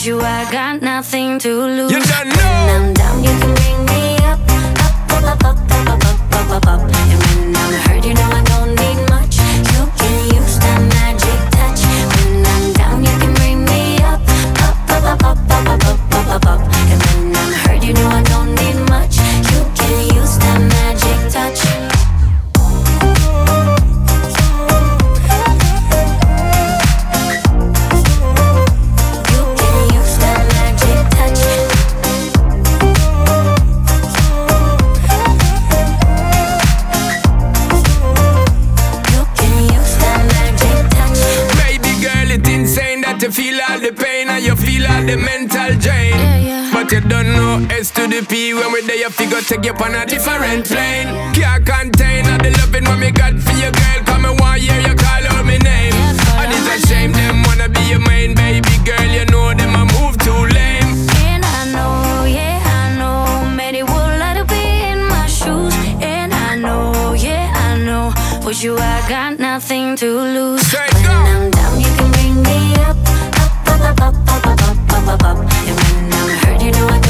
With you I got nothing to lose. You don't know. When I'm down, you can bring me up, up, up, up, up, up, up, up, up, up. And when I'm hurt, you know I don't need much. You can use that magic touch. When I'm down, you can bring me up, up, up, up, up, up, up, up, up, up. And when I'm hurt, you know I don't need much. You can use that magic touch. You feel all the pain and you feel all the mental drain. But you don't know S to the P. When we're there you figure take you on a different plane. Can't contain all the loving what me got for your girl. Come and one year you call out my name. And it's a shame them wanna be your main baby girl. You know them a move too lame. And I know, yeah I know, many would like to be in my shoes. And I know, yeah I know, with you I got nothing to lose. When I'm down you can bring me up, up, up, up, up, up, up, up, up, up. And when I'm hurt you know I